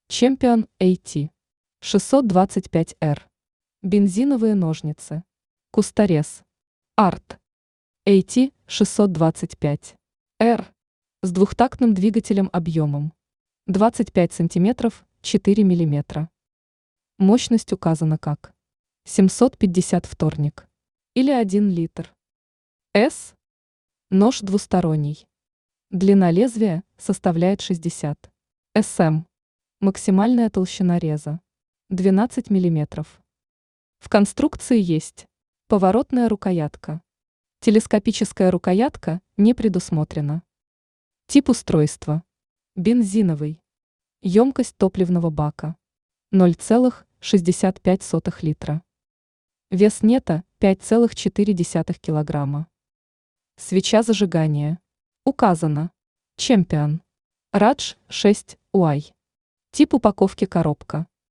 Чемпион AT 625R. Бензиновые ножницы. Кусторез. Арт. AT 625R. С двухтактным двигателем объемом 25 см 4 мм. Мощность указана как 750 вторник или 1 литр. С. Нож двусторонний. Длина лезвия составляет 60 см. Максимальная толщина реза 12 мм. В конструкции есть поворотная рукоятка. Телескопическая рукоятка не предусмотрена. Тип устройства. Бензиновый. Емкость топливного бака 0,65 литра. Вес нета 5,4 килограмма. Свеча зажигания. Указано. Чемпион. Радж 6 UY. Тип упаковки коробка.